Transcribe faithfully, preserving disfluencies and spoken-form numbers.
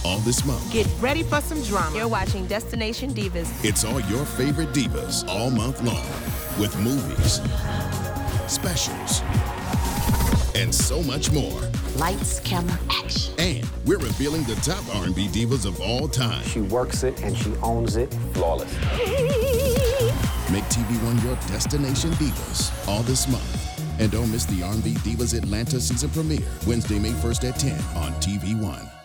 all this month. Get ready for some drama. You're watching Destination Divas. It's all your favorite divas all month long with movies, specials, and so much more. Lights, camera, action. And we're revealing the top R and B divas of all time. She works it and she owns it flawless. Make T V One your Destination Divas all this month. And don't miss the R and B Divas Atlanta season premiere, Wednesday, May first at ten on T V One.